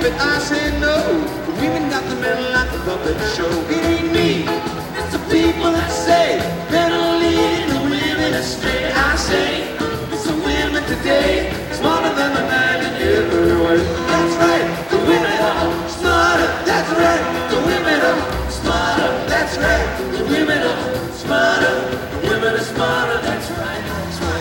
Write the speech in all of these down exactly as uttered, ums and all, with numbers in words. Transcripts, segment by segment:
but I say no. The women got the men like the puppet show. It ain't me, it's the people that say men are leading the women astray. I say it's the women today, smarter than the man in every way. That's right, the women are smarter. That's right, the women are smarter. That's right, the women are smarter. The women are smarter. That's right, that's right.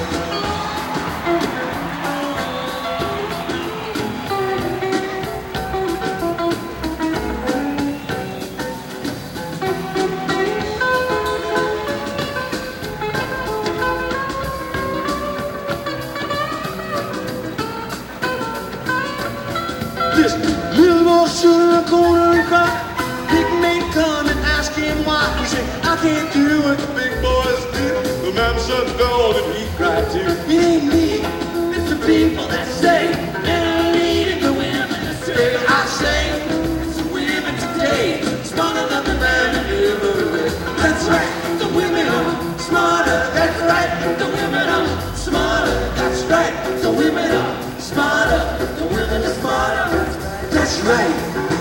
Listen, little boy stood in the corner and cried. Big man come and ask him why. He said, I can't do what the big boys do. The man shut the door and he cried too. It ain't me, it's the people that say men are leading the women astray. I say it's the women today, smarter than the man in every way. That's right, the women are smarter. That's right, the women are smarter. That's right, the women are smarter. The women are smarter. That's right.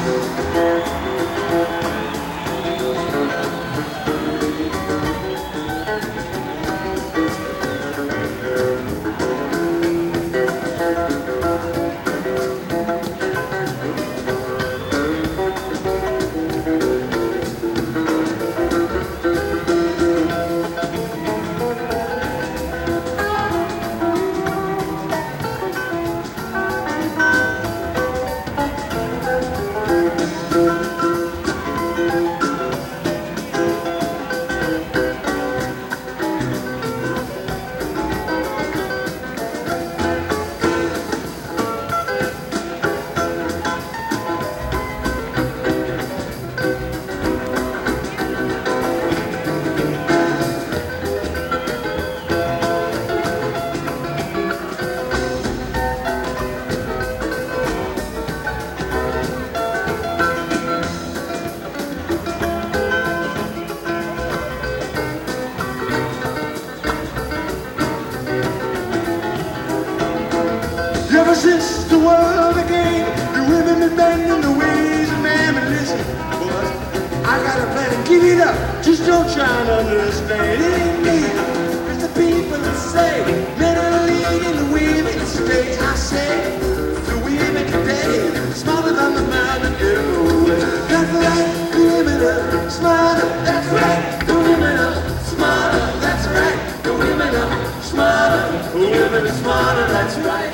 Ever since the world began, the women been bending the ways of man. And listen, boys, I got a plan. Give it up, just don't try and understand. It ain't me, it's the people that say men are leading the women astray. I say the women today smarter than the man in every way. That's right, the women are smarter. That's right, the women are smarter. That's right, the women are smarter. The women are smarter. That's right.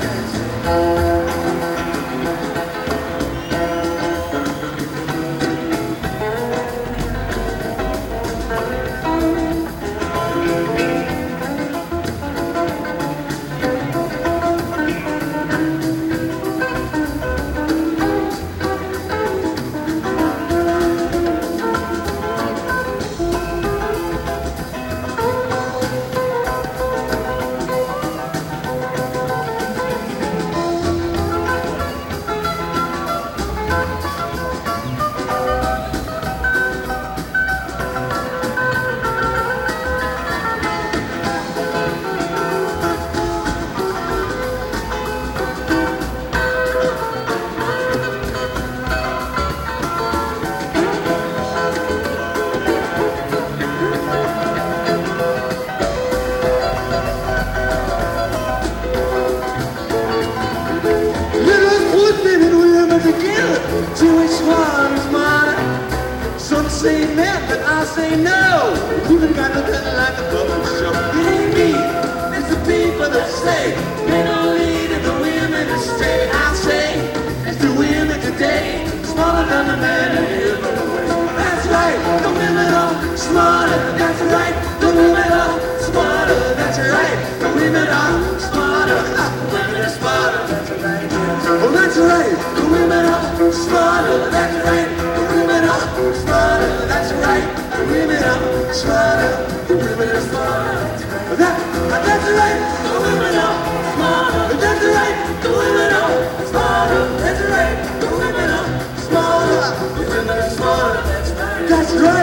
To which one is mine? Some say men, but I say no. Women got the better like the public show. It ain't me, it's the people that say men are leading the women astray. I say it's the women today, smarter than the man in every way. That's right, the women are smarter. That's right, the women are smarter. That's right, the women are smarter. The women are smarter. That's right. Oh, that's right, the women are smarter. That's right, the women are smarter. That's right, the women are smarter. The women are smarter. That, that's right, the women are smarter. That's right, the women are smarter. That's right, the women are smarter. The women are smarter. That's right. That's right.